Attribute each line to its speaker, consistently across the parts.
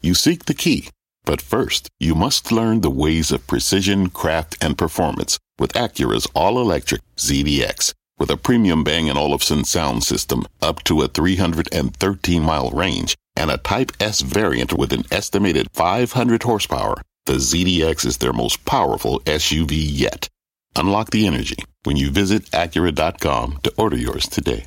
Speaker 1: You seek the key, but first, you must learn the ways of precision, craft, and performance with Acura's all-electric ZDX. With a premium Bang & Olufsen sound system up to a 313-mile range and a Type S variant with an estimated 500 horsepower, the ZDX is their most powerful SUV yet. Unlock the energy when you visit Acura.com to order yours today.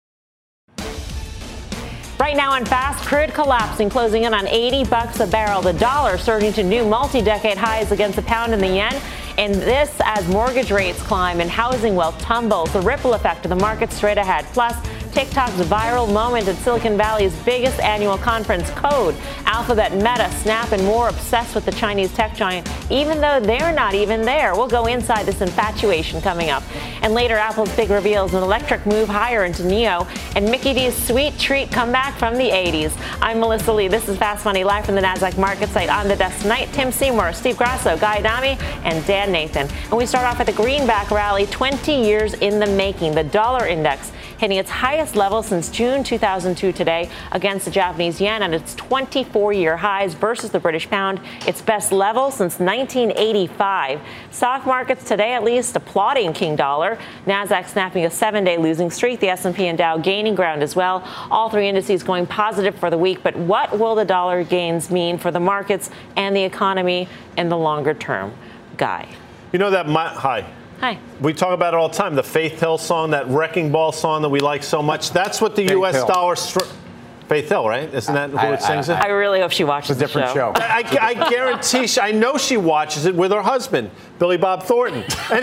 Speaker 2: Right now on Fast, crude collapsing, closing in on $80 a barrel. The dollar surging to new multi-decade highs against the pound and the yen. And this as mortgage rates climb and housing wealth tumbles. The ripple effect of the market straight ahead. Plus, TikTok's viral moment at Silicon Valley's biggest annual conference, Code. Alphabet, Meta, Snap, and more obsessed with the Chinese tech giant, even though they're not even there. We'll go inside this infatuation coming up. And later, Apple's big reveals an electric move higher into Neo, and Mickey D's sweet treat comeback from the 80s. I'm Melissa Lee. This is Fast Money, live from the NASDAQ market site. On the desk tonight, Tim Seymour, Steve Grasso, Guy Adami, and Dan Nathan. And we start off with the greenback rally, 20 years in the making. The dollar index hitting its highest level since June 2002 today against the Japanese yen at its 24-year highs versus the British pound, its best level since 1985. Stock markets today at least applauding King Dollar. NASDAQ snapping a 7-day losing streak. The S&P and Dow gaining ground as well. All three indices going positive for the week. But what will the dollar gains mean for the markets and the economy in the longer term? Guy.
Speaker 3: You know that Hi. We talk about it all the time. The Faith Hill song, that Wrecking Ball song that we like so much. That's what the U.S. dollar. Faith Hill, right? Isn't that who sings it?
Speaker 2: I really hope she watches
Speaker 4: the show.
Speaker 3: I guarantee I know she watches it with her husband, Billy Bob Thornton.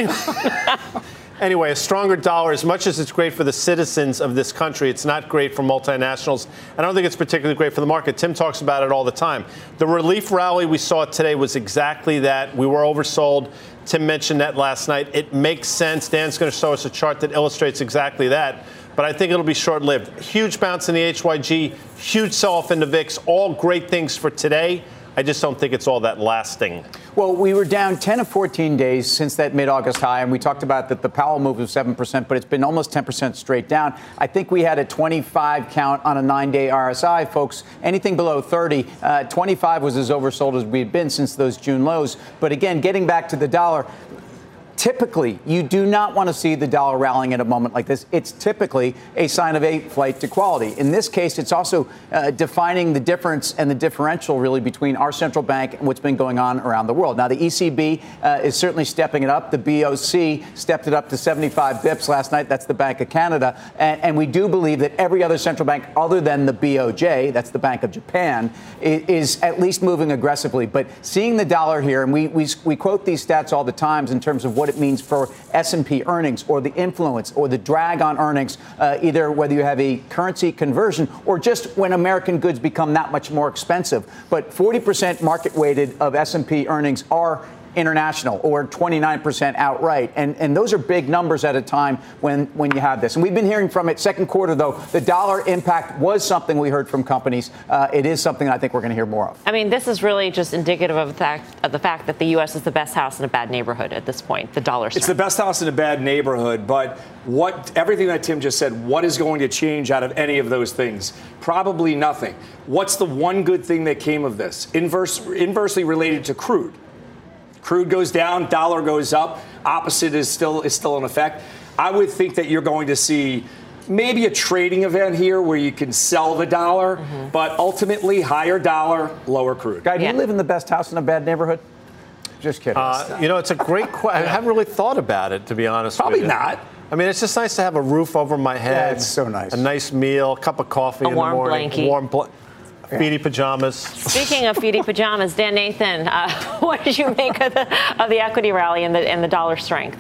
Speaker 3: Anyway, a stronger dollar, as much as it's great for the citizens of this country, it's not great for multinationals. I don't think it's particularly great for the market. Tim talks about it all the time. The relief rally we saw today was exactly that. We were oversold. Tim mentioned that last night. It makes sense. Dan's going to show us a chart that illustrates exactly that. But I think it'll be short-lived. Huge bounce in the HYG, huge sell-off in the VIX, all great things for today. I just don't think it's all that lasting.
Speaker 4: Well, we were down 10 of 14 days since that mid-August high, and we talked about that the Powell move was 7%, but it's been almost 10% straight down. I think we had a 25 count on a 9-day RSI, folks. Anything below 30, 25 was as oversold as we've been since those June lows. But again, getting back to the dollar, typically, you do not want to see the dollar rallying at a moment like this. It's typically a sign of a flight to quality. In this case, it's also defining the difference and the differential really between our central bank and what's been going on around the world. Now, the ECB is certainly stepping it up. The BOC stepped it up to 75 bips last night. That's the Bank of Canada. And we do believe that every other central bank other than the BOJ, that's the Bank of Japan, is at least moving aggressively. But seeing the dollar here, and we quote these stats all the time in terms of what it means for S&P earnings or the influence or the drag on earnings, either whether you have a currency conversion or just when American goods become that much more expensive. But 40% market weighted of S&P earnings are international, or 29% outright. And those are big numbers at a time when you have this. And we've been hearing from it second quarter, though. The dollar impact was something we heard from companies. It is something I think we're going to hear more of.
Speaker 2: I mean, this is really just indicative of the fact that the U.S. is the best house in a bad neighborhood at this point, the dollar strength.
Speaker 5: It's the best house in a bad neighborhood. But everything that Tim just said, what is going to change out of any of those things? Probably nothing. What's the one good thing that came of this? Inversely related to crude. Crude goes down, dollar goes up. Opposite is still in effect. I would think that you're going to see maybe a trading event here where you can sell the dollar, but ultimately higher dollar, lower crude.
Speaker 4: Guy, do you live in the best house in a bad neighborhood? Just kidding.
Speaker 3: It's a great question. I haven't really thought about it, to be honest with you.
Speaker 5: Probably not.
Speaker 3: I mean, it's just nice to have a roof over my head.
Speaker 4: Yeah, it's so nice.
Speaker 3: A nice meal, a cup of coffee in the morning.
Speaker 2: Blankie.
Speaker 3: Feety pajamas.
Speaker 2: Speaking of feety pajamas, Dan Nathan, what did you make of the equity rally and the dollar strength?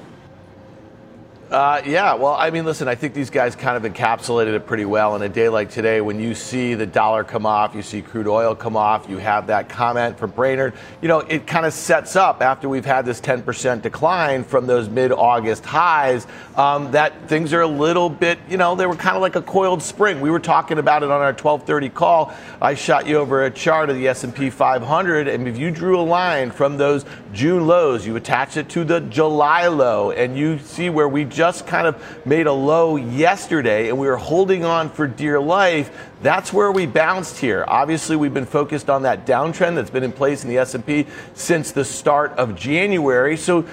Speaker 6: Well, I mean, listen, I think these guys kind of encapsulated it pretty well. In a day like today, when you see the dollar come off, you see crude oil come off, you have that comment from Brainerd, it kind of sets up after we've had this 10% decline from those mid-August highs, that things are a little bit, they were kind of like a coiled spring. We were talking about it on our 12:30 call. I shot you over a chart of the S&P 500, and if you drew a line from those June lows, you attach it to the July low, and you see where we just kind of made a low yesterday and we were holding on for dear life. That's where we bounced here. Obviously, we've been focused on that downtrend that's been in place in the S&P since the start of January. So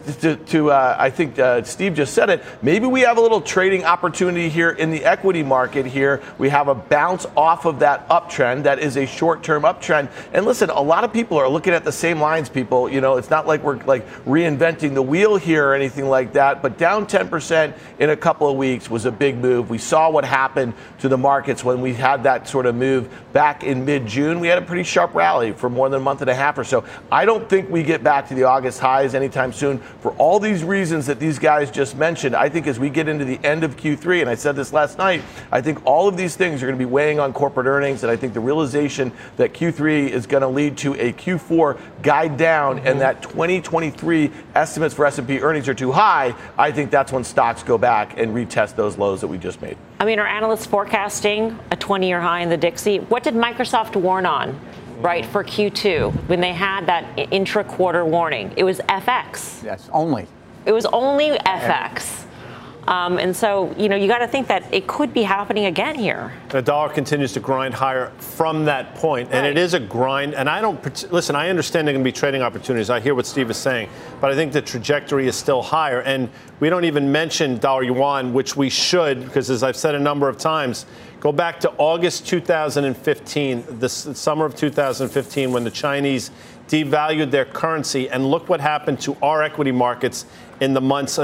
Speaker 6: I think Steve just said it, maybe we have a little trading opportunity here in the equity market here. We have a bounce off of that uptrend. That is a short-term uptrend. And listen, a lot of people are looking at the same lines, people. You know, it's not like we're like reinventing the wheel here or anything like that, but down 10% in a couple of weeks was a big move. We saw what happened to the markets when we had that sort of move back in mid-June. We had a pretty sharp rally for more than a month and a half or so. I don't think we get back to the August highs anytime soon for all these reasons that these guys just mentioned. I think as we get into the end of Q3, and I said this last night, I think all of these things are going to be weighing on corporate earnings, and I think the realization that Q3 is going to lead to a Q4 guide down and that 2023 estimates for S&P earnings are too high, I think that's when stocks go back and retest those lows that we just made.
Speaker 2: I mean, are analysts forecasting a 20-year high in the Dixie? What did Microsoft warn on, right, for Q2 when they had that intra-quarter warning? It was FX.
Speaker 4: Yes, only.
Speaker 2: It was only FX. And so, you know, you got to think that it could be happening again here.
Speaker 3: The dollar continues to grind higher from that point, and it is a grind. And I don't listen. I understand there are going to be trading opportunities. I hear what Steve is saying, but I think the trajectory is still higher. And we don't even mention dollar yuan, which we should, because as I've said a number of times, go back to August 2015, the summer of 2015, when the Chinese devalued their currency, and look what happened to our equity markets in the months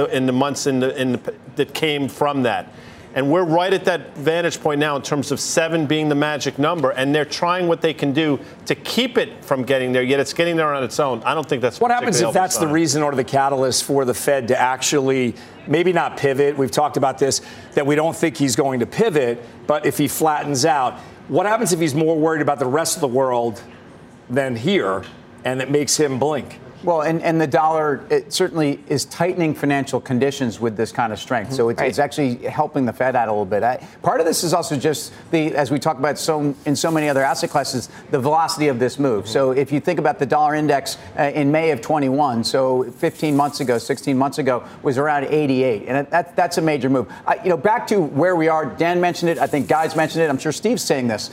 Speaker 3: that came from that. And we're right at that vantage point now in terms of 7 being the magic number, and they're trying what they can do to keep it from getting there, yet it's getting there on its own. I don't think that's
Speaker 5: what happens if that's the reason or the catalyst for the Fed to actually maybe not pivot. We've talked about this, that we don't think he's going to pivot, but if he flattens out, what happens if he's more worried about the rest of the world than here, and it makes him blink?
Speaker 4: Well, and the dollar, it certainly is tightening financial conditions with this kind of strength. So it's actually helping the Fed out a little bit. Part of this is also just as we talk about in so many other asset classes, the velocity of this move. So if you think about the dollar index in May of 21, so 15 months ago, 16 months ago, was around 88. And that's a major move. Back to where we are, Dan mentioned it. I think Guy's mentioned it. I'm sure Steve's saying this.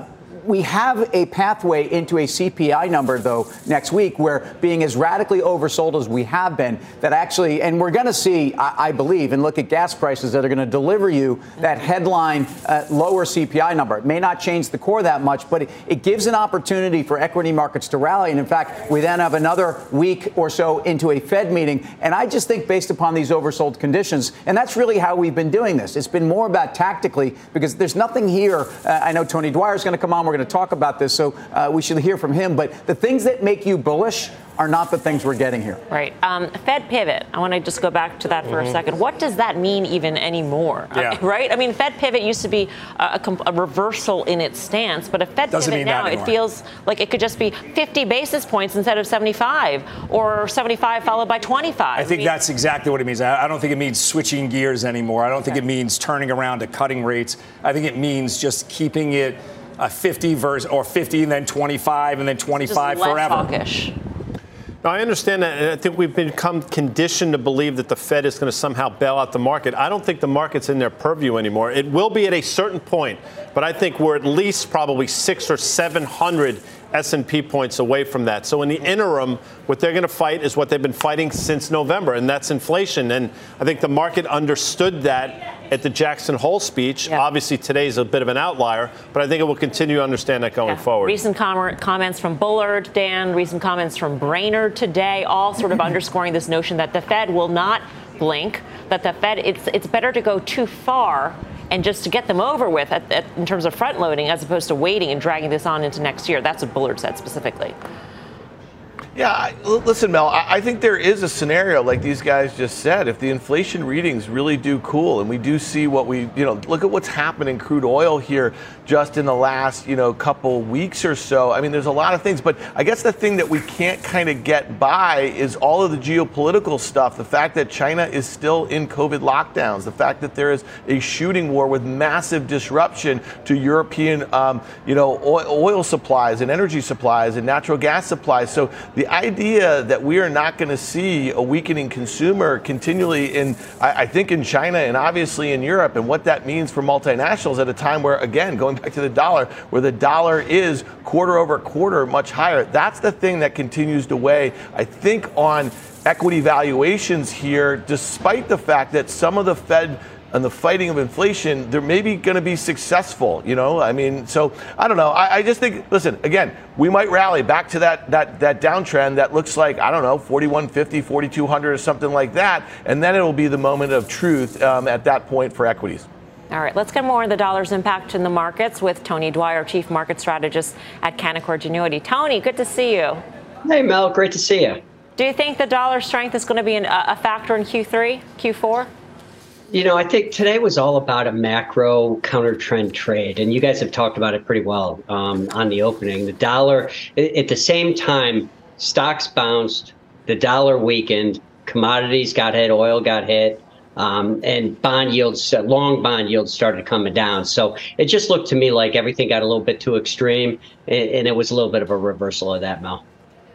Speaker 4: We have a pathway into a CPI number, though, next week, where being as radically oversold as we have been, that actually, and we're going to see, I believe, and look at gas prices that are going to deliver you that headline lower CPI number. It may not change the core that much, but it gives an opportunity for equity markets to rally. And in fact, we then have another week or so into a Fed meeting. And I just think based upon these oversold conditions, and that's really how we've been doing this. It's been more about tactically, because there's nothing here. I know Tony Dwyer is going to come on. We're going to talk about this, so we should hear from him. But the things that make you bullish are not the things we're getting here.
Speaker 2: Right. Fed pivot. I want to just go back to that for a second. What does that mean even anymore?
Speaker 5: Yeah.
Speaker 2: Right? I mean, Fed pivot used to be a reversal in its stance, but a Fed pivot now, it feels like it could just be 50 basis points instead of 75, or 75 followed by 25.
Speaker 5: I think that's exactly what it means. I don't think it means switching gears anymore. I don't think it means turning around to cutting rates. I think it means just keeping it 50 or 50 and then 25 and then 25
Speaker 2: just
Speaker 5: forever.
Speaker 2: Hawkish.
Speaker 3: Now, I understand that, and I think we've become conditioned to believe that the Fed is going to somehow bail out the market. I don't think the market's in their purview anymore. It will be at a certain point, but I think we're at least probably 600 or 700 S&P points away from that. So in the interim, what they're going to fight is what they've been fighting since November, and that's inflation. And I think the market understood that at the Jackson Hole speech. Yeah. Obviously, today's a bit of an outlier, but I think it will continue to understand that going forward.
Speaker 2: Recent comments from Bullard, Dan, recent comments from Brainerd today, all sort of underscoring this notion that the Fed will not blink, that the Fed, it's better to go too far and just to get them over with in terms of front loading as opposed to waiting and dragging this on into next year. That's what Bullard said specifically.
Speaker 6: Yeah, listen, Mel, I think there is a scenario like these guys just said. If the inflation readings really do cool and we do see what look at what's happened in crude oil here just in the last, couple weeks or so. I mean, there's a lot of things, but I guess the thing that we can't kind of get by is all of the geopolitical stuff. The fact that China is still in COVID lockdowns, the fact that there is a shooting war with massive disruption to European, oil supplies and energy supplies and natural gas supplies. So the idea that we are not going to see a weakening consumer continually I think in China and obviously in Europe, and what that means for multinationals at a time where, again, going back to the dollar, where the dollar is quarter over quarter much higher, that's the thing that continues to weigh, I think, on equity valuations here, despite the fact that some of the Fed and the fighting of inflation, they're maybe going to be successful, I mean, so I don't know. I just think, listen, again, we might rally back to that downtrend that looks like, I don't know, 4150, 4200 or something like that. And then it'll be the moment of truth at that point for equities.
Speaker 2: All right, let's get more on the dollar's impact in the markets with Tony Dwyer, Chief Market Strategist at Canaccord Genuity. Tony, good to see you.
Speaker 7: Hey, Mel, great to see you.
Speaker 2: Do you think the dollar strength is going to be a factor in Q3, Q4?
Speaker 7: I think today was all about a macro counter trend trade, and you guys have talked about it pretty well on the opening. The dollar, at the same time, stocks bounced, the dollar weakened, commodities got hit, oil got hit, and bond yields, long bond yields started coming down. So it just looked to me like everything got a little bit too extreme, and it was a little bit of a reversal of that, Mel.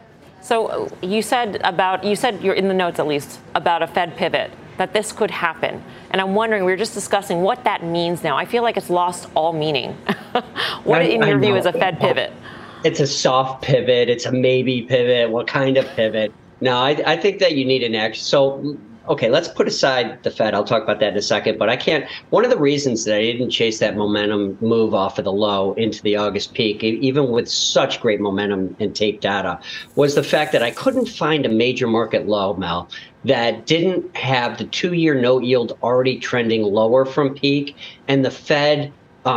Speaker 2: So you said you're in the notes at least about a Fed pivot, that this could happen. And I'm wondering, we were just discussing what that means now. I feel like it's lost all meaning. What, in your view, is a Fed pivot?
Speaker 7: It's a soft pivot. It's a maybe pivot. What kind of pivot? No, I think that you need an action. So, okay, let's put aside the Fed. I'll talk about that in a second. But I can't. One of the reasons that I didn't chase that momentum move off of the low into the August peak, even with such great momentum and tape data, was the fact that I couldn't find a major market low, Mel, that didn't have the 2-year note yield already trending lower from peak and the Fed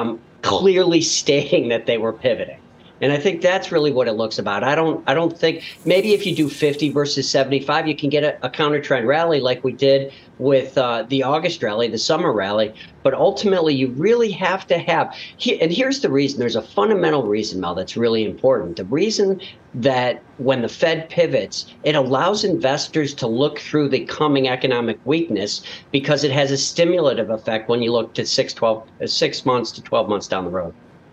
Speaker 7: clearly stating that they were pivoting. And I think that's really what it looks about. I don't think maybe if you do 50 versus 75, you can get a counter trend rally like we did with the August rally, the summer rally. But ultimately, you really have to have. And here's the reason. There's a fundamental reason, Mel, that's really important. The reason that when the Fed pivots, it allows investors to look through the coming economic weakness because it has a stimulative effect when you look to 6 months to 12 months down the road.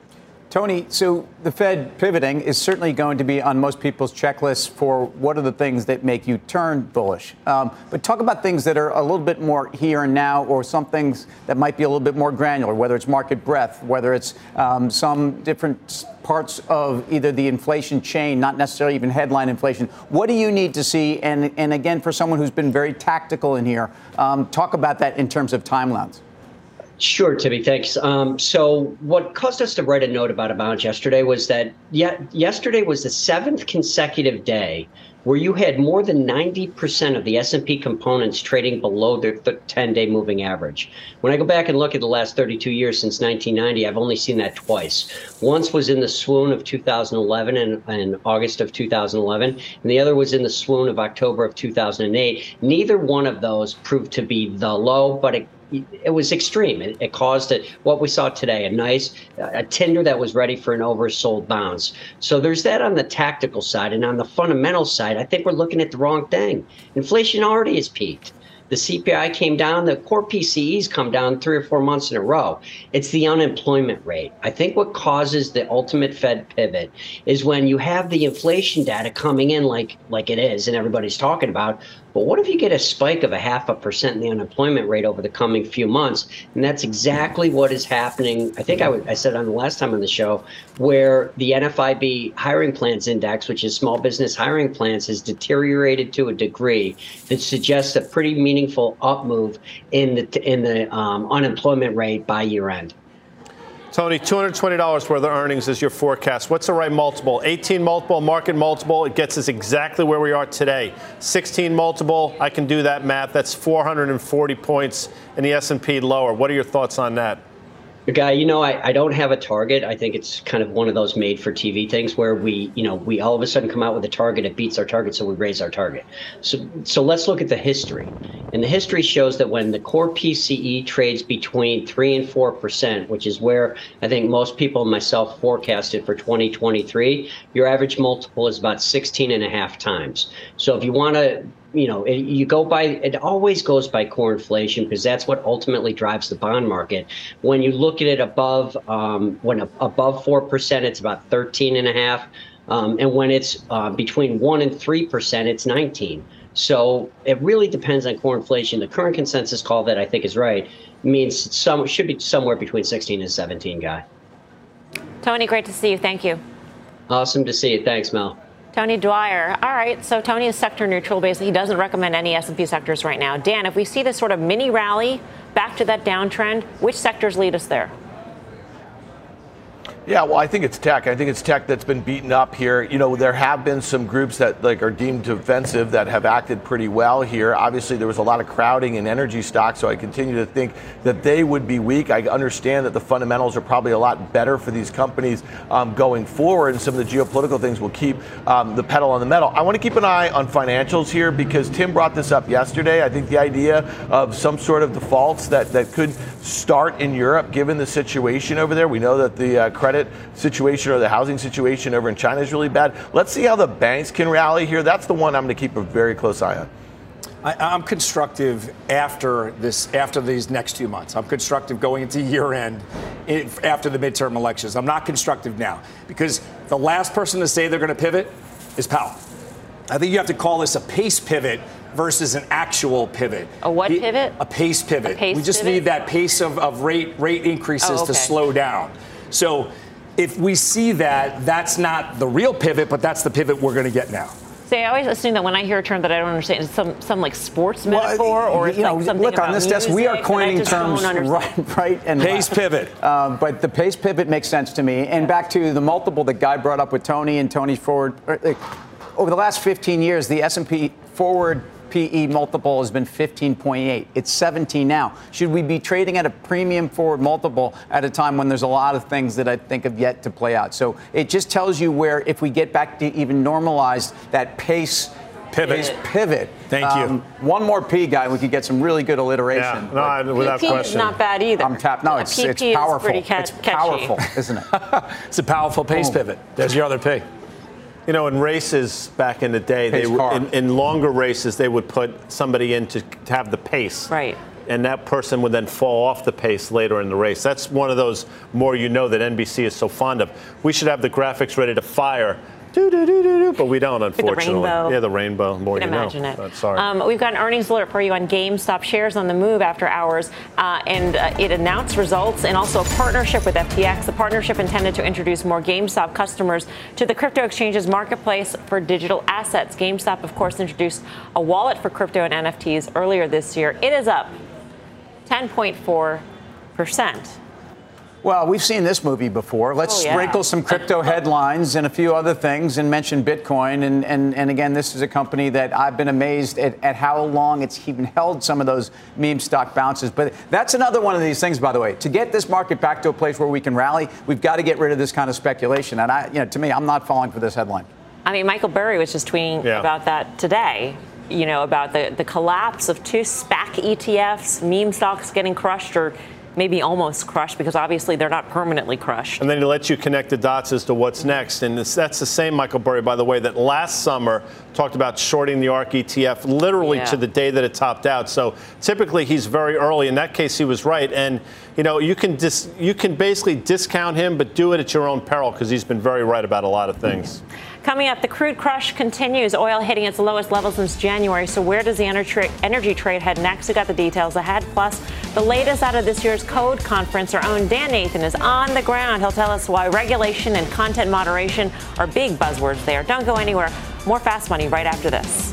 Speaker 4: Tony, so the Fed pivoting is certainly going to be on most people's checklists for what are the things that make you turn bullish. But talk about things that are a little bit more here and now, or some things that might be a little bit more granular, whether it's market breadth, whether it's some different parts of either the inflation chain, not necessarily even headline inflation. What do you need to see? And again, for someone who's been very tactical in here, talk about that in terms of timelines.
Speaker 7: Sure, Timmy, thanks. So what caused us to write a note about a bounce yesterday was that yesterday was the 7th consecutive day where you had more than 90% of the S&P components trading below their 10-day moving average. When I go back and look at the last 32 years since 1990, I've only seen that twice. Once was in the swoon of 2011 and August of 2011, and the other was in the swoon of October of 2008. Neither one of those proved to be the low, but it was extreme. It caused what we saw today, a tinder that was ready for an oversold bounce. So there's that on the tactical side. And on the fundamental side, I think we're looking at the wrong thing. Inflation already has peaked. The CPI came down. The core PCEs come down 3 or 4 months in a row. It's the unemployment rate. I think what causes the ultimate Fed pivot is when you have the inflation data coming in like it is and everybody's talking about. But what if you get a spike of 0.5% in the unemployment rate over the coming few months? And that's exactly what is happening. I think I said on the last time on the show, where the NFIB hiring plans index, which is small business hiring plans, has deteriorated to a degree that suggests a pretty meaningful up move in the unemployment rate by year end.
Speaker 3: Tony, $220 worth of earnings is your forecast. What's the right multiple? 18 multiple, market multiple. It gets us exactly where we are today. 16 multiple, I can do that math. That's 440 points in the S&P lower. What are your thoughts on that?
Speaker 7: Guy, I don't have a target. I think it's kind of one of those made for TV things where we all of a sudden come out with a target, it beats our target, so we raise our target. So let's look at the history. And the history shows that when the core PCE trades between 3 and 4%, which is where I think most people and myself forecasted for 2023, your average multiple is about 16.5 times. So if you want to it always goes by core inflation because that's what ultimately drives the bond market. When you look at it above 4%, it's about 13.5. And when it's between 1% and 3%, it's 19. So it really depends on core inflation. The current consensus call that I think is right means should be somewhere between 16 and 17, Guy.
Speaker 2: Tony, great to see you. Thank you.
Speaker 7: Awesome to see you. Thanks, Mel.
Speaker 2: Tony Dwyer. All right, so Tony is sector neutral. Basically, he doesn't recommend any S&P sectors right now. Dan, if we see this sort of mini rally back to that downtrend, which sectors lead us there?
Speaker 6: Yeah, well, I think it's tech. I think it's tech that's been beaten up here. You know, there have been some groups that are deemed defensive that have acted pretty well here. Obviously, there was a lot of crowding in energy stocks, so I continue to think that they would be weak. I understand that the fundamentals are probably a lot better for these companies going forward, and some of the geopolitical things will keep the pedal on the metal. I want to keep an eye on financials here because Tim brought this up yesterday. I think the idea of some sort of defaults that could start in Europe, given the situation over there. We know that the credit situation or the housing situation over in China is really bad. Let's see how the banks can rally here. That's the one I'm going to keep a very close eye on.
Speaker 5: I'm constructive after these next 2 months. I'm constructive going into year end after the midterm elections. I'm not constructive now because the last person to say they're going to pivot is Powell. I think you have to call this a pace pivot versus an actual pivot.
Speaker 2: A what pivot?
Speaker 5: A pace pivot.
Speaker 2: A pace
Speaker 5: we just
Speaker 2: pivot?
Speaker 5: need that pace of rate increases to slow down. So if we see that, that's not the real pivot, but that's the pivot we're going to get now.
Speaker 2: See, I always assume that when I hear a term that I don't understand, it's some like sports metaphor or it's like something
Speaker 4: look,
Speaker 2: about
Speaker 4: on this desk, we are coining terms right and
Speaker 5: pace pivot.
Speaker 4: But the pace pivot makes sense to me. And back to the multiple that Guy brought up with Tony and Tony's forward. Over the last 15 years, the S&P forward PE multiple has been 15.8. It's 17 now. Should we be trading at a premium forward multiple at a time when there's a lot of things that I think have yet to play out? So it just tells you where, if we get back to even normalized that pace pivot.
Speaker 5: Thank you.
Speaker 4: One more P, Guy, we could get some really good alliteration.
Speaker 3: Yeah, no, without
Speaker 2: P
Speaker 3: question.
Speaker 2: is not bad either.
Speaker 4: I'm tapped. No, it's powerful. It's powerful, isn't it?
Speaker 5: It's a powerful pace pivot. There's your other P.
Speaker 3: You know, in races back in the day, in longer races, they would put somebody in to have the pace.
Speaker 2: Right.
Speaker 3: And that person would then fall off the pace later in the race. That's one of those more you know that NBC is so fond of. We should have the graphics ready to fire. But we don't, unfortunately.
Speaker 2: The rainbow.
Speaker 3: Yeah, the rainbow. More you know.
Speaker 2: Imagine it.
Speaker 3: But sorry.
Speaker 2: We've got an earnings alert for you on GameStop shares on the move after hours, and it announced results and also a partnership with FTX. The partnership intended to introduce more GameStop customers to the crypto exchange's marketplace for digital assets. GameStop, of course, introduced a wallet for crypto and NFTs earlier this year. It is up 10.4%.
Speaker 4: Well, we've seen this movie before. Let's sprinkle some crypto headlines and a few other things and mention Bitcoin. And again, this is a company that I've been amazed at how long it's even held some of those meme stock bounces. But that's another one of these things, by the way. To get this market back to a place where we can rally, we've got to get rid of this kind of speculation. And to me, I'm not falling for this headline.
Speaker 2: I mean, Michael Burry was just tweeting about that today. You know, about the collapse of two SPAC ETFs, meme stocks getting crushed or maybe almost crushed because obviously they're not permanently crushed.
Speaker 3: And then he lets you connect the dots as to what's next. And that's the same Michael Burry, by the way, that last summer talked about shorting the ARK ETF literally to the day that it topped out. So typically he's very early. In that case, he was right. And, you know, you can basically discount him, but do it at your own peril because he's been very right about a lot of things.
Speaker 2: Coming up, the crude crush continues. Oil hitting its lowest level since January. So where does the energy trade head next? We got the details ahead. Plus, the latest out of this year's Code Conference. Our own Dan Nathan is on the ground. He'll tell us why regulation and content moderation are big buzzwords there. Don't go anywhere. More Fast Money right after this.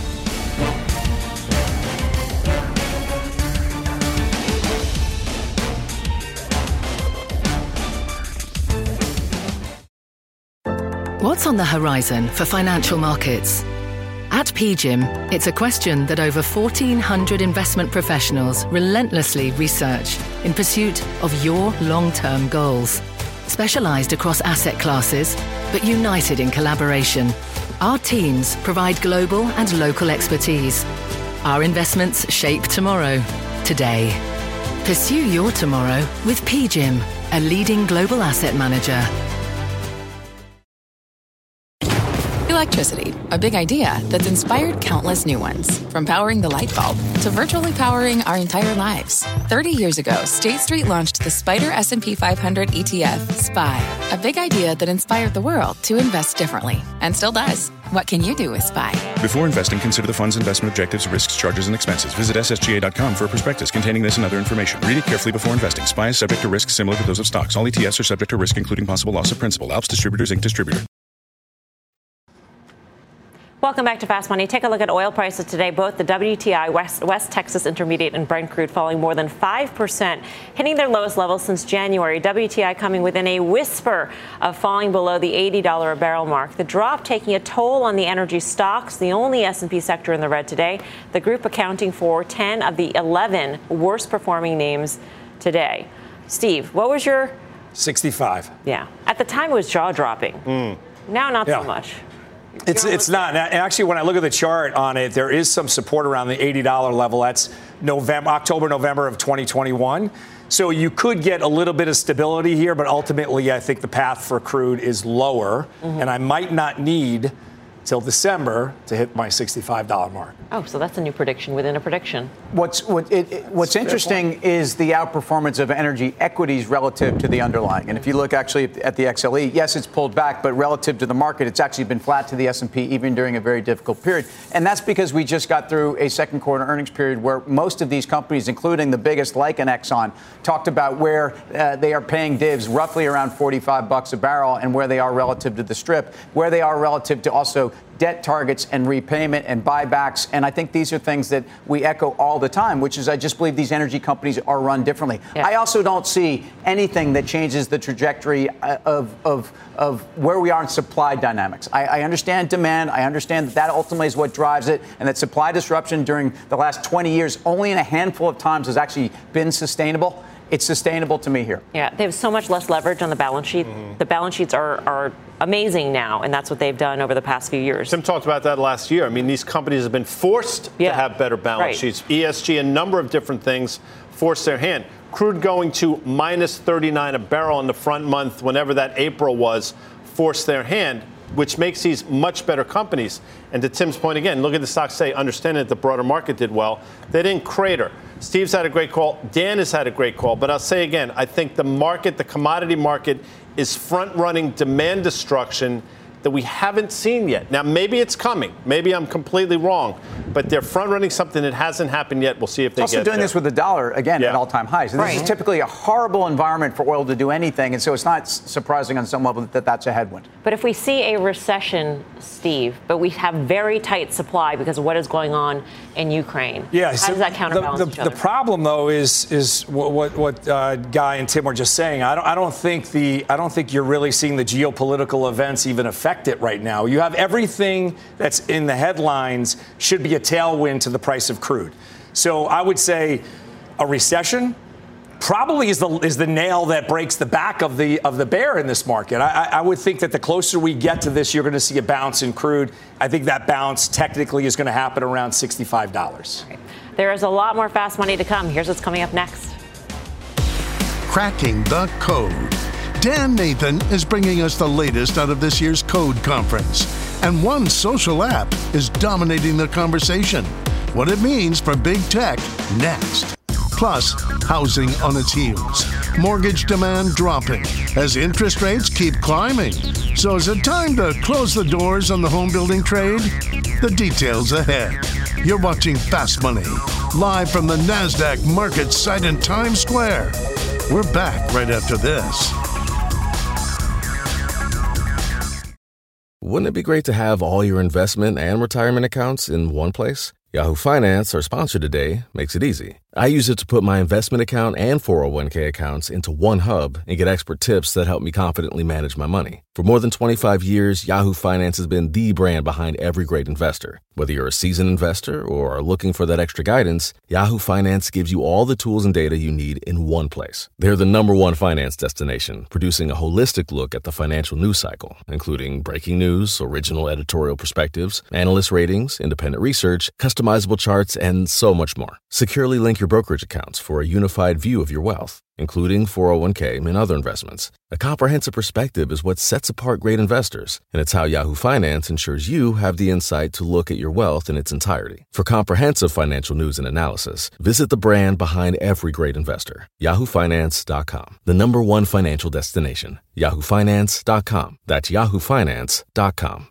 Speaker 8: What's on the horizon for financial markets? At PGIM, it's a question that over 1,400 investment professionals relentlessly research in pursuit of your long-term goals. Specialized across asset classes, but united in collaboration, our teams provide global and local expertise. Our investments shape tomorrow, today. Pursue your tomorrow with PGIM, a leading global asset manager.
Speaker 9: Electricity, a big idea that's inspired countless new ones. From powering the light bulb to virtually powering our entire lives. 30 years ago, State Street launched the Spider S&P 500 ETF, SPY. A big idea that inspired the world to invest differently. And still does. What can you do with SPY?
Speaker 10: Before investing, consider the fund's investment objectives, risks, charges, and expenses. Visit ssga.com for a prospectus containing this and other information. Read it carefully before investing. SPY is subject to risks similar to those of stocks. All ETFs are subject to risk, including possible loss of principal. Alps Distributors, Inc. Distributor.
Speaker 2: Welcome back to Fast Money. Take a look at oil prices today. Both the WTI, West Texas Intermediate, and Brent crude falling more than 5%, hitting their lowest levels since January. WTI coming within a whisper of falling below the $80 a barrel mark. The drop taking a toll on the energy stocks, the only S&P sector in the red today. The group accounting for 10 of the 11 worst performing names today. Steve, what was your
Speaker 5: 65?
Speaker 2: Yeah. At the time, it was jaw-dropping. Now, not so much.
Speaker 5: It's not. Actually, when I look at the chart on it, there is some support around the $80 level. That's October, November of 2021. So you could get a little bit of stability here, but ultimately I think the path for crude is lower, and I might not need till December to hit my $65 mark.
Speaker 2: Oh, so that's a new prediction within a prediction.
Speaker 4: What's interesting is the outperformance of energy equities relative to the underlying. And if you look actually at the XLE, yes, it's pulled back, but relative to the market, it's actually been flat to the S&P even during a very difficult period. And that's because we just got through a second quarter earnings period where most of these companies, including the biggest like an Exxon, talked about where they are paying divs roughly around $45 a barrel and where they are relative to the strip, where they are relative to also debt targets and repayment and buybacks. And I think these are things that we echo all the time, which is I just believe these energy companies are run differently. Yeah. I also don't see anything that changes the trajectory of where we are in supply dynamics. I understand demand. I understand that ultimately is what drives it, and that supply disruption during the last 20 years only in a handful of times has actually been sustainable. It's sustainable to me here.
Speaker 2: Yeah, they have so much less leverage on the balance sheet. The balance sheets are amazing now, and that's what they've done over the past few years.
Speaker 3: Tim talked about that last year. I mean, these companies have been forced to have better balance sheets. ESG, a number of different things forced their hand. Crude going to minus 39 a barrel in the front month, whenever that April was, forced their hand, which makes these much better companies. And to Tim's point again, look at the stocks say, understanding that the broader market did well. They didn't crater. Steve's had a great call. Dan has had a great call. But I'll say again, I think the market, the commodity market, is front-running demand destruction that we haven't seen yet. Now, maybe it's coming. Maybe I'm completely wrong. But they're front-running something that hasn't happened yet. We'll see if they get there.
Speaker 4: Also doing this with the dollar, again, at all-time highs. And this is typically a horrible environment for oil to do anything. And so it's not surprising on some level that that's a headwind.
Speaker 2: But if we see a recession, Steve, but we have very tight supply because of what is going on in Ukraine, how does that counterbalance each other?
Speaker 5: The problem, though, is what Guy and Tim were just saying. I don't think you're really seeing the geopolitical events even affect it right now. You have everything that's in the headlines should be a tailwind to the price of crude. So I would say a recession probably is the nail that breaks the back of the bear in this market. I would think that the closer we get to this, you're going to see a bounce in crude. I think that bounce technically is going to happen around $65.
Speaker 2: Right. There is a lot more Fast Money to come. Here's what's coming up next.
Speaker 11: Cracking the code. Dan Nathan is bringing us the latest out of this year's Code Conference. And one social app is dominating the conversation. What it means for big tech next. Plus, housing on its heels. Mortgage demand dropping as interest rates keep climbing. So is it time to close the doors on the home building trade? The details ahead. You're watching Fast Money, live from the NASDAQ market site in Times Square. We're back right after this.
Speaker 12: Wouldn't it be great to have all your investment and retirement accounts in one place? Yahoo Finance, our sponsor today, makes it easy. I use it to put my investment account and 401k accounts into one hub and get expert tips that help me confidently manage my money. For more than 25 years, Yahoo Finance has been the brand behind every great investor. Whether you're a seasoned investor or are looking for that extra guidance, Yahoo Finance gives you all the tools and data you need in one place. They're the #1 finance destination, producing a holistic look at the financial news cycle, including breaking news, original editorial perspectives, analyst ratings, independent research, customizable charts, and so much more. Securely link your your brokerage accounts for a unified view of your wealth, including 401k and other investments. A comprehensive perspective is what sets apart great investors, and it's how Yahoo Finance ensures you have the insight to look at your wealth in its entirety. For comprehensive financial news and analysis, visit the brand behind every great investor, yahoofinance.com, the #1 financial destination, yahoofinance.com. That's yahoofinance.com.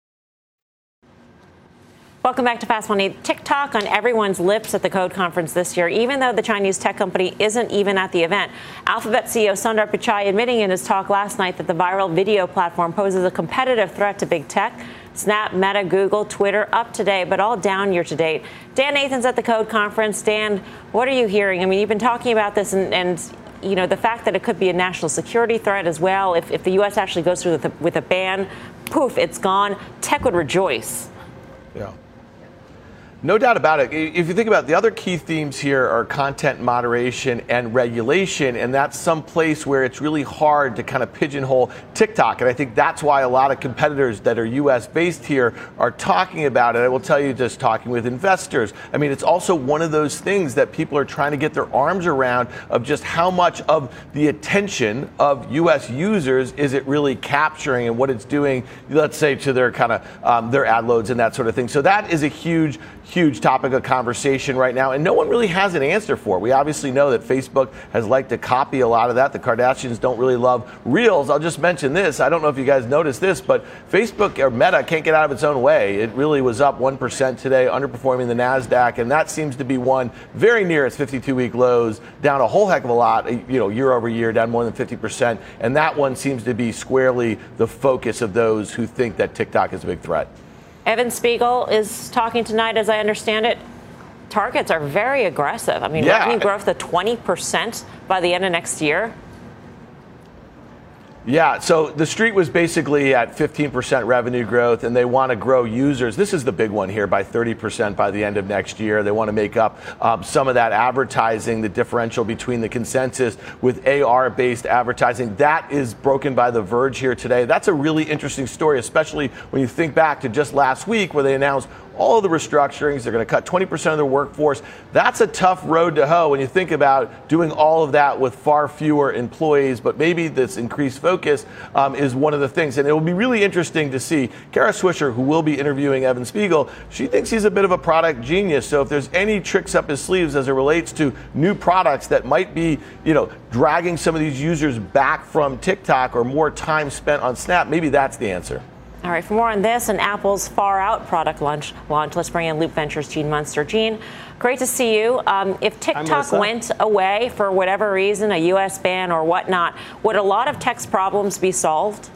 Speaker 2: Welcome back to Fast Money. TikTok on everyone's lips at the Code Conference this year, even though the Chinese tech company isn't even at the event. Alphabet CEO Sundar Pichai admitting in his talk last night that the viral video platform poses a competitive threat to big tech. Snap, Meta, Google, Twitter up today, but all down year to date. Dan Nathan's at the Code Conference. Dan, what are you hearing? I mean, you've been talking about this and you know, the fact that it could be a national security threat as well. If the U.S. actually goes through with a ban, poof, it's gone. Tech would rejoice.
Speaker 6: Yeah. No doubt about it. If you think about it, the other key themes here are content moderation and regulation, and that's some place where it's really hard to kind of pigeonhole TikTok. And I think that's why a lot of competitors that are U.S.-based here are talking about it. I will tell you, just talking with investors, I mean, it's also one of those things that people are trying to get their arms around of just how much of the attention of U.S. users is it really capturing and what it's doing, let's say, to their kind of their ad loads and that sort of thing. So that is a huge topic of conversation right now, and no one really has an answer for it. We obviously know that Facebook has liked to copy a lot of that. The Kardashians don't really love Reels. I'll just mention this. I don't know if you guys noticed this, but Facebook or Meta can't get out of its own way. It really was up 1% today, underperforming the NASDAQ, and that seems to be one very near its 52-week lows, down a whole heck of a lot, you know, year over year, down more than 50%, and that one seems to be squarely the focus of those who think that TikTok is a big threat.
Speaker 2: Evan Spiegel is talking tonight, as I understand it. Targets are very aggressive. I mean, revenue growth of 20% by the end of next year.
Speaker 6: Yeah, so the street was basically at 15% revenue growth, and they want to grow users. This is the big one here, by 30% by the end of next year. They want to make up some of that advertising, the differential between the consensus with AR-based advertising. That is broken by The Verge here today. That's a really interesting story, especially when you think back to just last week where they announced all of the restructurings. They're going to cut 20% of their workforce. That's a tough road to hoe when you think about doing all of that with far fewer employees. But maybe this increased focus is one of the things. And it will be really interesting to see. Kara Swisher, who will be interviewing Evan Spiegel, she thinks he's a bit of a product genius. So if there's any tricks up his sleeves as it relates to new products that might be, you know, dragging some of these users back from TikTok or more time spent on Snap, maybe that's the answer.
Speaker 2: All right, for more on this and Apple's Far Out product launch, let's bring in Loop Ventures' Gene Munster. Gene, great to see you. If TikTok went away for whatever reason, a U.S. ban or whatnot, would a lot of tech's problems be solved?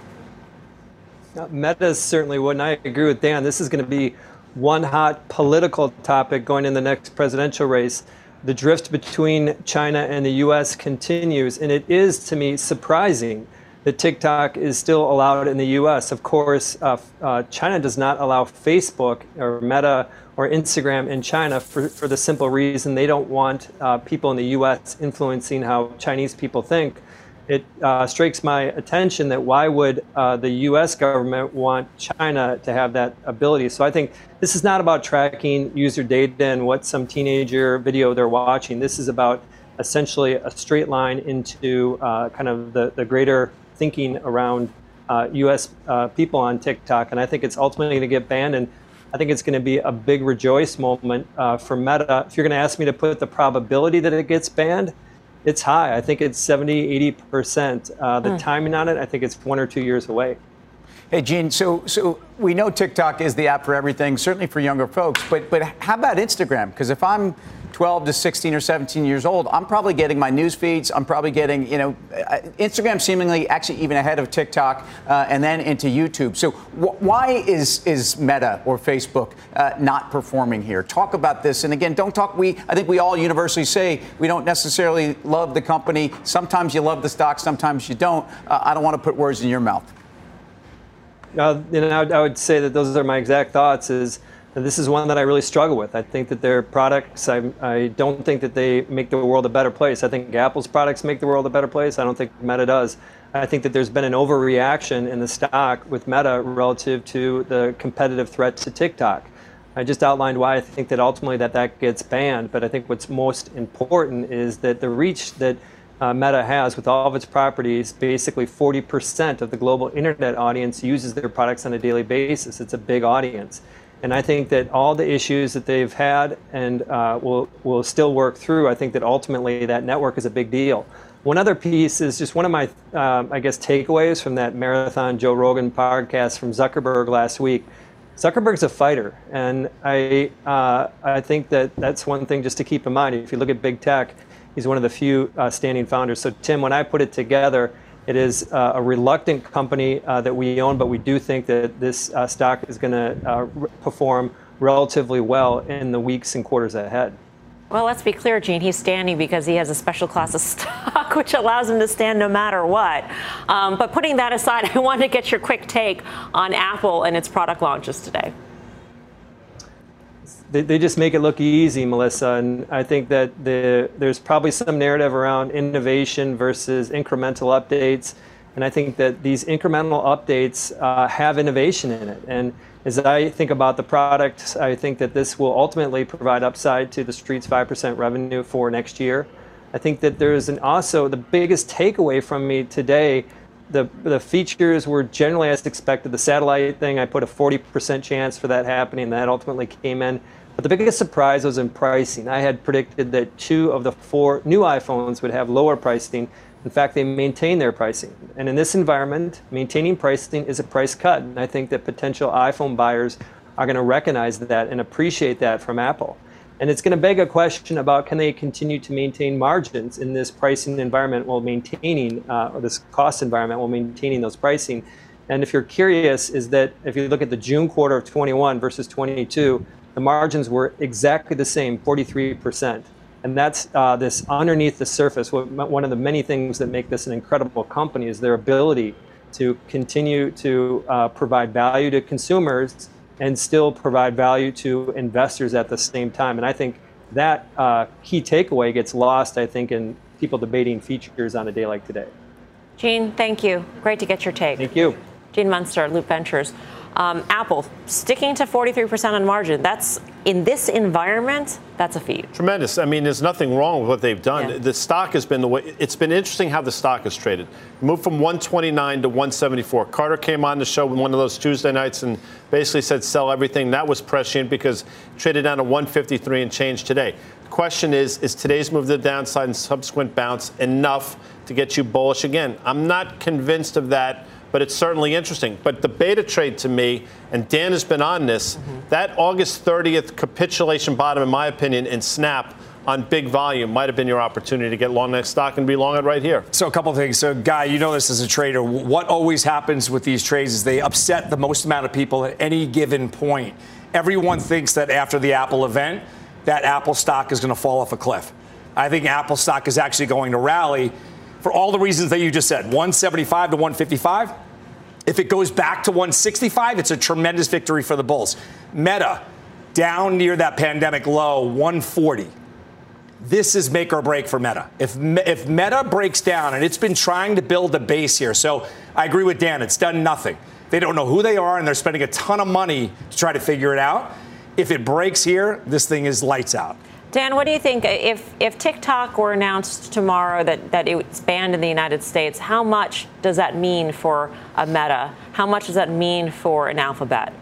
Speaker 13: Meta certainly wouldn't. I agree with Dan. This is going to be one hot political topic going in the next presidential race. The drift between China and the U.S. continues, and it is, to me, surprising that TikTok is still allowed in the U.S. Of course, China does not allow Facebook or Meta or Instagram in China for the simple reason they don't want people in the U.S. influencing how Chinese people think. It strikes my attention that why would the U.S. government want China to have that ability? So I think this is not about tracking user data and what some teenager video they're watching. This is about essentially a straight line into kind of the greater thinking around U.S. People on TikTok, and I think it's ultimately going to get banned, and I think it's going to be a big rejoice moment for Meta. If you're going to ask me to put the probability that it gets banned, it's high. I think it's 70, 80%. The timing on it, I think it's 1 or 2 years away.
Speaker 4: Hey, Gene, so we know TikTok is the app for everything, certainly for younger folks, but how about Instagram? Because if I'm 12 to 16 or 17 years old, I'm probably getting my news feeds. I'm probably getting, Instagram seemingly actually even ahead of TikTok and then into YouTube. So why is Meta or Facebook not performing here? Talk about this. And again, I think we all universally say we don't necessarily love the company. Sometimes you love the stock, sometimes you don't. I don't want to put words in your mouth.
Speaker 13: I would say that those are my exact thoughts. This is one that I really struggle with. I think that their products, I don't think that they make the world a better place. I think Apple's products make the world a better place. I don't think Meta does. I think that there's been an overreaction in the stock with Meta relative to the competitive threat to TikTok. I just outlined why I think that ultimately that gets banned. But I think what's most important is that the reach that Meta has with all of its properties, basically 40% of the global internet audience uses their products on a daily basis. It's a big audience. And I think that all the issues that they've had and will still work through, I think that ultimately that network is a big deal. One other piece is just one of my, takeaways from that Marathon Joe Rogan podcast from Zuckerberg last week. Zuckerberg's a fighter, and I think that that's one thing just to keep in mind. If you look at big tech, he's one of the few standing founders. So, Tim, when I put it together, it is a reluctant company that we own, but we do think that this stock is going to perform relatively well in the weeks and quarters ahead.
Speaker 2: Well, let's be clear, Gene. He's standing because he has a special class of stock, which allows him to stand no matter what. But putting that aside, I wanted to get your quick take on Apple and its product launches today.
Speaker 13: They just make it look easy, Melissa. And I think that there's probably some narrative around innovation versus incremental updates. And I think that these incremental updates have innovation in it. And as I think about the product, I think that this will ultimately provide upside to the Street's 5% revenue for next year. I think that there's also the biggest takeaway from me today. The features were generally as expected. The satellite thing, I put a 40% chance for that happening. That ultimately came in. But the biggest surprise was in pricing. I had predicted that 2 of the 4 new iPhones would have lower pricing. In fact, they maintain their pricing. And in this environment, maintaining pricing is a price cut. And I think that potential iPhone buyers are going to recognize that and appreciate that from Apple. And it's going to beg a question about, can they continue to maintain margins in this pricing environment while maintaining, or this cost environment while maintaining those pricing. And if you're curious, is that if you look at the June quarter of 21 versus 22, the margins were exactly the same, 43%. And that's this underneath the surface. One of the many things that make this an incredible company is their ability to continue to provide value to consumers and still provide value to investors at the same time. And I think that key takeaway gets lost, I think, in people debating features on a day like today.
Speaker 2: Gene, thank you. Great to get your take.
Speaker 13: Thank you.
Speaker 2: Gene Munster, Loop Ventures. Apple sticking to 43% on margin. That's in this environment. That's a feat.
Speaker 3: Tremendous. I mean, there's nothing wrong with what they've done.
Speaker 2: Yeah.
Speaker 3: The stock has been the way. It's been interesting how the stock has traded. It moved from 129 to 174. Carter came on the show one of those Tuesday nights and basically said sell everything. That was prescient because it traded down to 153 and change today. The question is today's move to the downside and subsequent bounce enough to get you bullish again? I'm not convinced of that, but it's certainly interesting. But the beta trade to me, and Dan has been on this, that August 30th capitulation bottom, in my opinion, in Snap on big volume might have been your opportunity to get long that stock and be long it right here.
Speaker 5: So a couple of things. So, Guy, you know this as a trader. What always happens with these trades is they upset the most amount of people at any given point. Everyone thinks that after the Apple event, that Apple stock is going to fall off a cliff. I think Apple stock is actually going to rally for all the reasons that you just said. 175 to 155. If it goes back to 165, it's a tremendous victory for the bulls. Meta, down near that pandemic low, 140. This is make or break for Meta. If Meta breaks down, and it's been trying to build a base here, so I agree with Dan, it's done nothing. They don't know who they are, and they're spending a ton of money to try to figure it out. If it breaks here, this thing is lights out.
Speaker 2: Dan, what do you think? If TikTok were announced tomorrow that it's banned in the United States, how much does that mean for a Meta? How much does that mean for an Alphabet?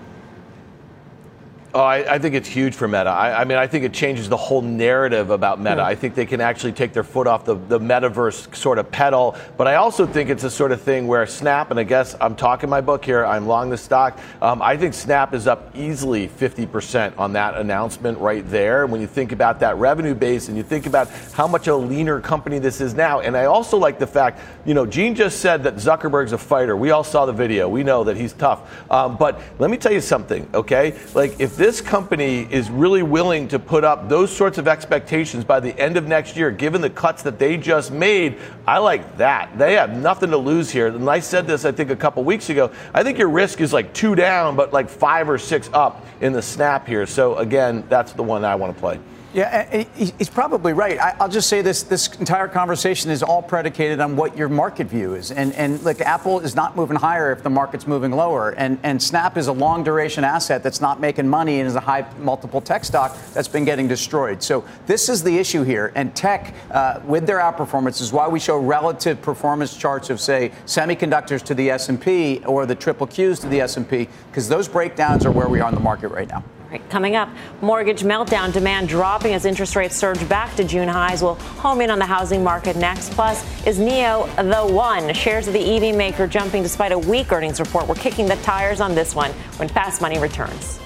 Speaker 6: Oh, I think it's huge for Meta. I mean, I think it changes the whole narrative about Meta. I think they can actually take their foot off the metaverse sort of pedal. But I also think it's a sort of thing where Snap, and I guess I'm talking my book here, I'm long the stock. I think Snap is up easily 50% on that announcement right there. When you think about that revenue base and you think about how much a leaner company this is now. And I also like the fact, Gene just said that Zuckerberg's a fighter. We all saw the video. We know that he's tough. But let me tell you something, okay? Like, if this company is really willing to put up those sorts of expectations by the end of next year, given the cuts that they just made, I like that. They have nothing to lose here. And I said this, I think, a couple weeks ago. I think your risk is like 2 down, but like 5 or 6 up in the Snap here. So, again, that's the one I want to play.
Speaker 4: Yeah, he's probably right. I'll just say this entire conversation is all predicated on what your market view is. And look, Apple is not moving higher if the market's moving lower. And Snap is a long duration asset that's not making money and is a high multiple tech stock that's been getting destroyed. So this is the issue here. And tech, with their outperformance, is why we show relative performance charts of, say, semiconductors to the S&P or the triple Qs to the S&P, because those breakdowns are where we are in the market right now.
Speaker 2: Right, coming up, mortgage meltdown, demand dropping as interest rates surge back to June highs. We'll home in on the housing market next. Plus, is NIO the one? Shares of the EV maker jumping despite a weak earnings report. We're kicking the tires on this one when Fast Money returns.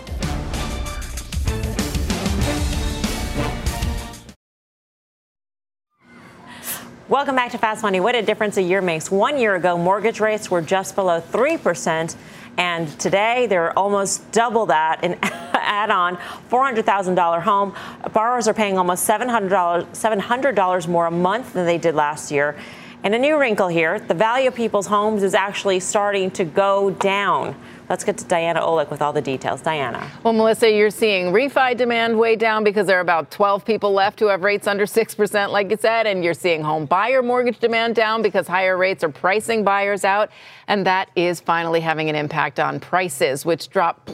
Speaker 2: Welcome back to Fast Money. What a difference a year makes. 1 year ago, mortgage rates were just below 3%. And today, they're almost double that in add-on $400,000 home. Borrowers are paying almost $700 more a month than they did last year. And a new wrinkle here, the value of people's homes is actually starting to go down. Let's get to Diana Olick with all the details. Diana.
Speaker 14: Well, Melissa, you're seeing refi demand way down because there are about 12 people left who have rates under 6%, like you said. And you're seeing home buyer mortgage demand down because higher rates are pricing buyers out. And that is finally having an impact on prices, which dropped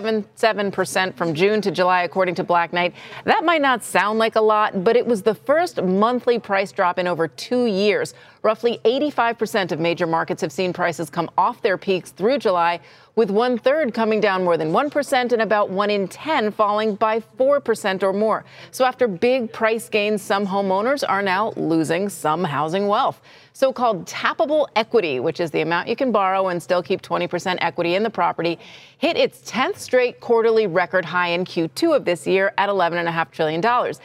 Speaker 14: 0.77% from June to July, according to Black Knight. That might not sound like a lot, but it was the first monthly price drop in over 2 years. Roughly 85% of major markets have seen prices come off their peaks through July, with 1/3 coming down more than 1% and about 1 in 10 falling by 4% or more. So after big price gains, some homeowners are now losing some housing wealth. So-called tappable equity, which is the amount you can borrow and still keep 20% equity in the property, hit its 10th straight quarterly record high in Q2 of this year at $11.5 trillion.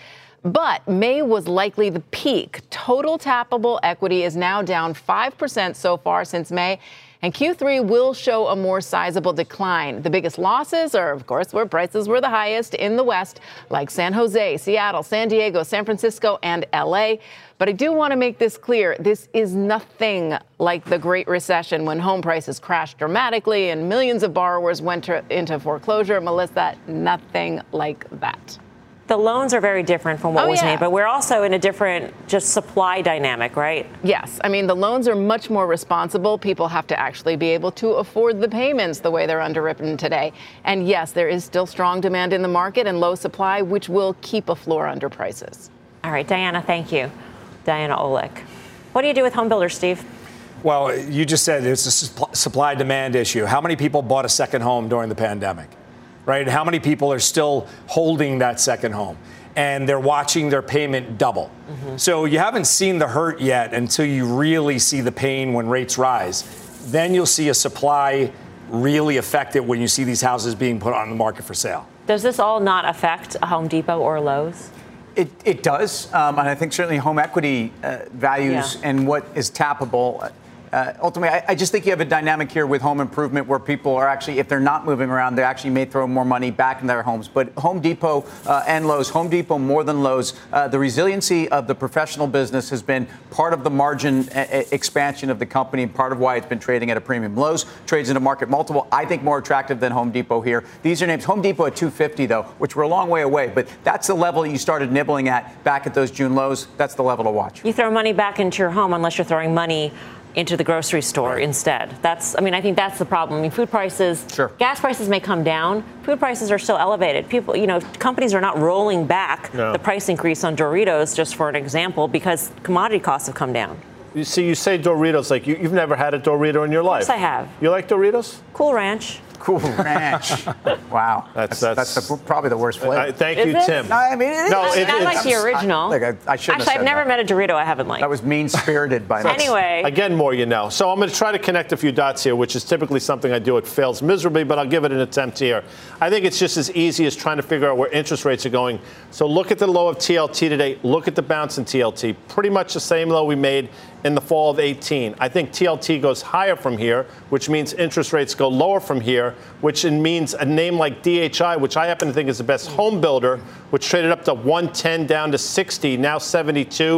Speaker 14: But May was likely the peak. Total tappable equity is now down 5% so far since May. And Q3 will show a more sizable decline. The biggest losses are, of course, where prices were the highest in the West, like San Jose, Seattle, San Diego, San Francisco, and LA. But I do want to make this clear. This is nothing like the Great Recession when home prices crashed dramatically and millions of borrowers went into foreclosure. Melissa, nothing like that.
Speaker 2: The loans are very different from what was made, but we're also in a different just supply dynamic, right?
Speaker 14: Yes. I mean, the loans are much more responsible. People have to actually be able to afford the payments the way they're underwritten today. And yes, there is still strong demand in the market and low supply, which will keep a floor under prices.
Speaker 2: All right, Diana, thank you. Diana Olick. What do you do with home builders, Steve?
Speaker 5: Well, you just said it's a supply-demand issue. How many people bought a second home during the pandemic? Right? How many people are still holding that second home and they're watching their payment double? Mm-hmm. So you haven't seen the hurt yet until you really see the pain when rates rise. Then you'll see a supply really affect it when you see these houses being put on the market for sale.
Speaker 2: Does this all not affect a Home Depot or Lowe's?
Speaker 4: It does. And I think certainly home equity values and what is tappable. Ultimately, I just think you have a dynamic here with home improvement where people are actually, if they're not moving around, they actually may throw more money back in their homes. But Home Depot and Lowe's, Home Depot more than Lowe's, the resiliency of the professional business has been part of the margin expansion of the company and part of why it's been trading at a premium. Lowe's trades in a market multiple, I think more attractive than Home Depot here. These are names. Home Depot at 250, though, which we're a long way away. But that's the level you started nibbling at back at those June lows. That's the level to watch.
Speaker 2: You throw money back into your home unless you're throwing money into the grocery store instead. I think that's the problem. I mean, food prices, gas prices may come down. Food prices are still elevated. People, companies are not rolling back the price increase on Doritos, just for an example, because commodity costs have come down.
Speaker 3: You see, you say Doritos like you've never had a Dorito in your life.
Speaker 2: Yes, I have.
Speaker 3: You like Doritos?
Speaker 2: Cool Ranch.
Speaker 4: Cool Ranch. Wow. That's probably the worst flavor.
Speaker 3: Thank you, Tim.
Speaker 4: No, I mean,
Speaker 2: I like the original.
Speaker 4: I shouldn't
Speaker 2: Actually, I've never met a Dorito I haven't liked.
Speaker 4: That was mean-spirited by me.
Speaker 2: Anyway.
Speaker 3: Again, more you know. So I'm going to try to connect a few dots here, which is typically something I do. It fails miserably, but I'll give it an attempt here. I think it's just as easy as trying to figure out where interest rates are going. So look at the low of TLT today. Look at the bounce in TLT. Pretty much the same low we made in the fall of 18. I think TLT goes higher from here, which means interest rates go lower from here, which means a name like DHI, which I happen to think is the best home builder, which traded up to 110 down to 60, now 72.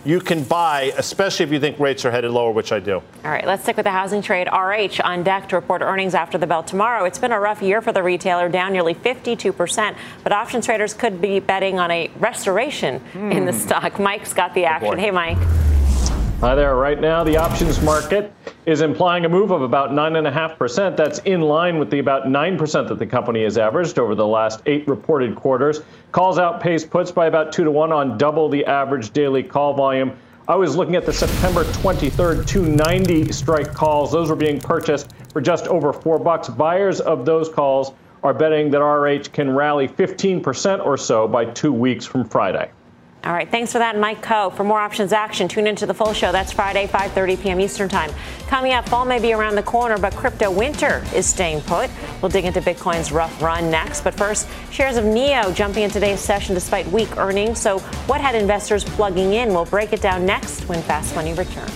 Speaker 3: you can buy, especially if you think rates are headed lower, which I do.
Speaker 2: All right, let's stick with the housing trade. RH on deck to report earnings after the bell tomorrow. It's been a rough year for the retailer, down nearly 52%, but options traders could be betting on a restoration in the stock. Mike's got the action. Hey, Mike.
Speaker 15: Hi there. Right now, the options market is implying a move of about 9.5%. That's in line with the about 9% that the company has averaged over the last 8 reported quarters. Calls outpaced puts by about 2-to-1 on double the average daily call volume. I was looking at the September 23rd 290 strike calls. Those were being purchased for just over $4. Buyers of those calls are betting that RH can rally 15% or so by 2 weeks from Friday.
Speaker 2: All right, thanks for that, Mike Coe. For more options action, tune into the full show. That's Friday, 5:30 p.m. Eastern Time. Coming up, fall may be around the corner, but crypto winter is staying put. We'll dig into Bitcoin's rough run next. But first, shares of NIO jumping in today's session despite weak earnings. So what had investors plugging in? We'll break it down next when Fast Money returns.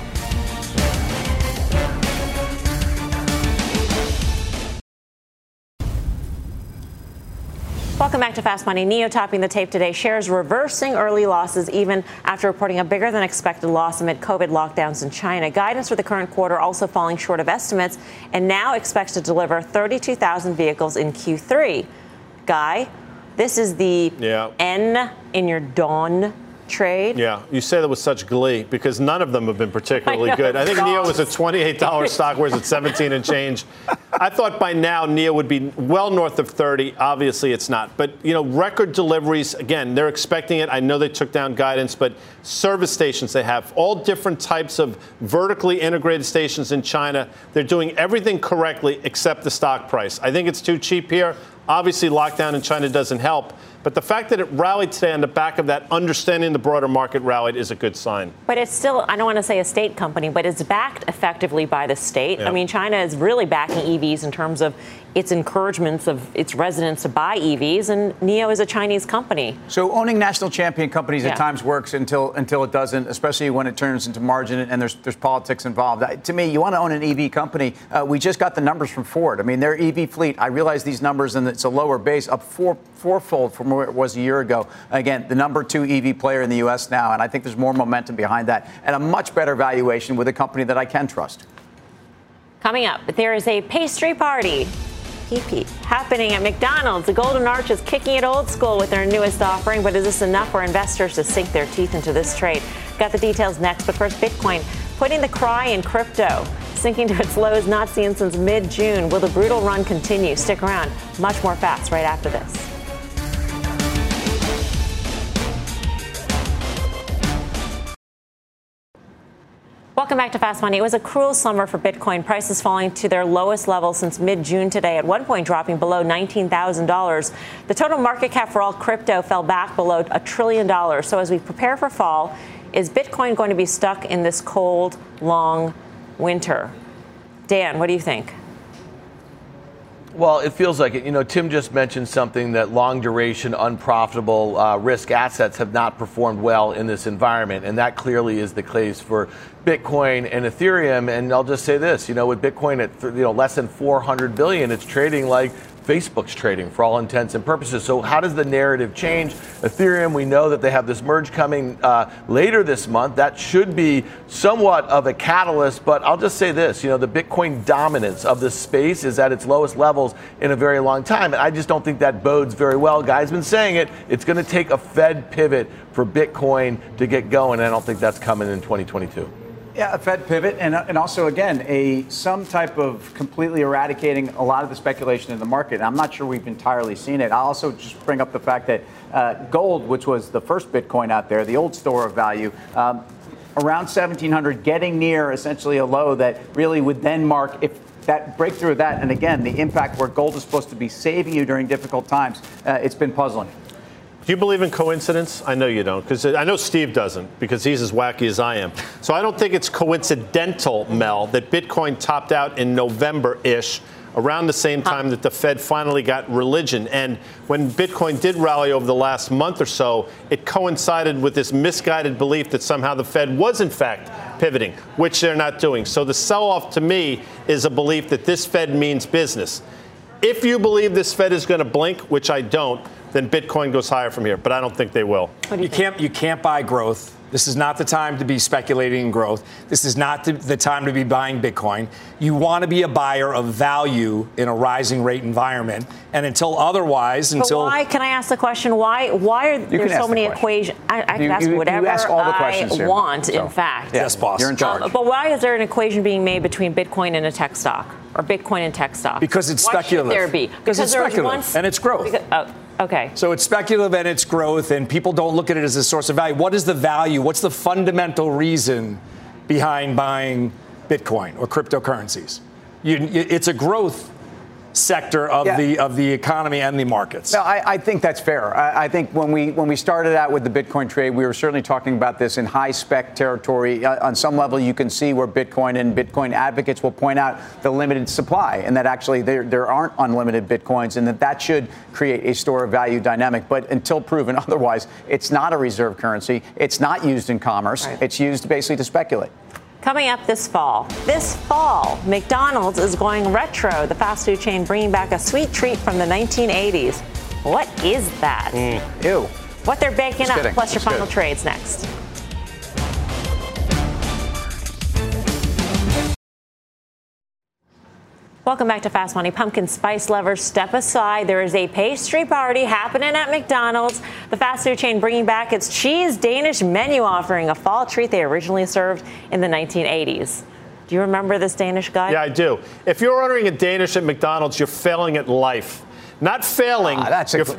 Speaker 2: Welcome back to Fast Money. NIO topping the tape today. Shares reversing early losses even after reporting a bigger than expected loss amid COVID lockdowns in China. Guidance for the current quarter also falling short of estimates and now expects to deliver 32,000 vehicles in Q3. Guy, this is the N in your Dawn trade.
Speaker 3: Yeah, you say that with such glee because none of them have been particularly good. I think NIO was a $28 stock, whereas it's 17 and change. I thought by now NIO would be well north of 30. Obviously, it's not. But, record deliveries, again, they're expecting it. I know they took down guidance, but service stations they have, all different types of vertically integrated stations in China. They're doing everything correctly except the stock price. I think it's too cheap here. Obviously, lockdown in China doesn't help. But the fact that it rallied today on the back of that understanding the broader market rallied is a good sign.
Speaker 2: But it's still, I don't want to say a state company, but it's backed effectively by the state.
Speaker 3: Yeah.
Speaker 2: I mean, China is really backing EVs in terms of its encouragements of its residents to buy EVs, and NIO is a Chinese company.
Speaker 4: So owning national champion companies at times works until it doesn't, especially when it turns into margin and there's politics involved. To me, you want to own an EV company. We just got the numbers from Ford. I mean, their EV fleet, I realize these numbers, and it's a lower base, up fourfold from where it was a year ago. Again, the number 2 EV player in the U.S. now, and I think there's more momentum behind that and a much better valuation with a company that I can trust.
Speaker 2: Coming up, there is a pastry party happening at McDonald's. The Golden Arch is kicking it old school with their newest offering, but is this enough for investors to sink their teeth into this trade? Got the details next, but first, Bitcoin putting the cry in crypto, sinking to its lows not seen since mid-June. Will the brutal run continue? Stick around. Much more fast right after this. Welcome back to Fast Money. It was a cruel summer for Bitcoin. Prices falling to their lowest level since mid-June today, at one point dropping below $19,000. The total market cap for all crypto fell back below $1 trillion. So as we prepare for fall, is Bitcoin going to be stuck in this cold, long winter? Dan, what do you think?
Speaker 6: Well, it feels like it. Tim just mentioned something that long duration, unprofitable risk assets have not performed well in this environment. And that clearly is the case for Bitcoin and Ethereum. And I'll just say this, with Bitcoin at less than 400 billion, it's trading like Facebook's trading for all intents and purposes. So how does the narrative change? Ethereum, we know that they have this merge coming later this month. That should be somewhat of a catalyst, but I'll just say this, the Bitcoin dominance of this space is at its lowest levels in a very long time. And I just don't think that bodes very well. Guy's been saying it. It's going to take a Fed pivot for Bitcoin to get going. And I don't think that's coming in 2022.
Speaker 4: Yeah, a Fed pivot and also, again, some type of completely eradicating a lot of the speculation in the market. I'm not sure we've entirely seen it. I'll also just bring up the fact that gold, which was the first Bitcoin out there, the old store of value, around 1,700, getting near essentially a low that really would then mark, if that breakthrough of that, and again, the impact where gold is supposed to be saving you during difficult times, it's been puzzling.
Speaker 3: Do you believe in coincidence? I know you don't, because I know Steve doesn't, because he's as wacky as I am. So I don't think it's coincidental, Mel, that Bitcoin topped out in November-ish, around the same time that the Fed finally got religion. And when Bitcoin did rally over the last month or so, it coincided with this misguided belief that somehow the Fed was, in fact, pivoting, which they're not doing. So the sell-off, to me, is a belief that this Fed means business. If you believe this Fed is going to blink, which I don't, then Bitcoin goes higher from here. But I don't think they will.
Speaker 5: You can't buy growth. This is not the time to be speculating in growth. This is not the time to be buying Bitcoin. You want to be a buyer of value in a rising rate environment. And until otherwise,
Speaker 2: why, can I ask the question, why are there so many equations? I can ask whatever I want, in fact.
Speaker 5: Yes, boss.
Speaker 4: You're in charge.
Speaker 2: But why is there an equation being made between Bitcoin and a tech stock? Or Bitcoin and tech stock?
Speaker 5: Because it's speculative.
Speaker 2: Why should there be?
Speaker 5: Because it's speculative, and it's growth.
Speaker 2: Okay.
Speaker 5: So it's speculative and it's growth, and people don't look at it as a source of value. What is the value? What's the fundamental reason behind buying Bitcoin or cryptocurrencies? It's a growth sector of the economy and the markets.
Speaker 4: No, I think that's fair. I think when we started out with the Bitcoin trade, we were certainly talking about this in high spec territory. On some level, you can see where Bitcoin and Bitcoin advocates will point out the limited supply, and that actually there aren't unlimited Bitcoins, and that should create a store of value dynamic. But until proven otherwise, it's not a reserve currency. It's not used in commerce. Right. It's used basically to speculate.
Speaker 2: Coming up this fall, McDonald's is going retro. The fast food chain bringing back a sweet treat from the 1980s. What is that?
Speaker 4: Ew.
Speaker 2: What they're baking
Speaker 4: Just
Speaker 2: up,
Speaker 4: kidding.
Speaker 2: plus your
Speaker 4: Just
Speaker 2: final
Speaker 4: kidding.
Speaker 2: trades next. Welcome back to Fast Money. Pumpkin spice lovers, step aside. There is a pastry party happening at McDonald's. The fast food chain bringing back its cheese Danish menu offering, a fall treat they originally served in the 1980s. Do you remember this Danish guy?
Speaker 3: Yeah, I do. If you're ordering a Danish at McDonald's, you're failing at life. Not failing.
Speaker 4: That's aggressive,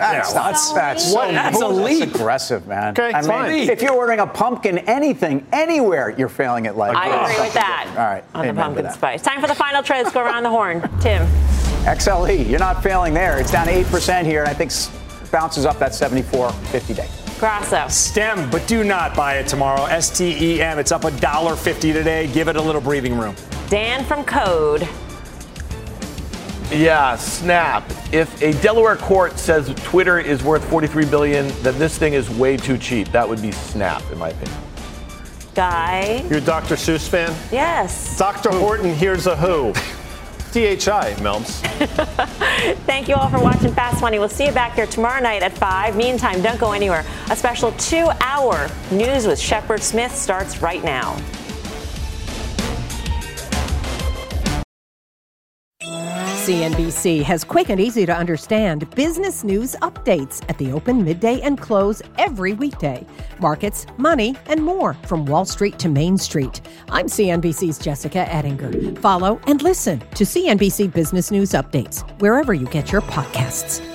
Speaker 4: man.
Speaker 3: Okay, fine.
Speaker 4: If you're ordering a pumpkin, anything, anywhere, you're failing at life.
Speaker 2: I agree with that.
Speaker 4: All right.
Speaker 2: On the pumpkin spice. Time for the final trade. Let's go around the horn. Tim.
Speaker 4: XLE, you're not failing there. It's down 8% here, and I think bounces up that 74.50 day.
Speaker 2: Grasso.
Speaker 5: STEM, but do not buy it tomorrow. STEM. It's up $1.50 today. Give it a little breathing room.
Speaker 2: Dan from Code.
Speaker 6: Yeah, Snap. If a Delaware court says Twitter is worth $43 billion, then this thing is way too cheap. That would be Snap, in my opinion.
Speaker 2: Guy.
Speaker 3: You're a Dr. Seuss fan?
Speaker 2: Yes.
Speaker 3: Dr. Horton, here's a who. DHI, Melms.
Speaker 2: Thank you all for watching Fast Money. We'll see you back here tomorrow night at 5. Meantime, don't go anywhere. A special 2-hour news with Shepard Smith starts right now.
Speaker 16: CNBC has quick and easy to understand business news updates at the open, midday, and close every weekday. Markets, money, and more from Wall Street to Main Street. I'm CNBC's Jessica Ettinger. Follow and listen to CNBC Business News Updates wherever you get your podcasts.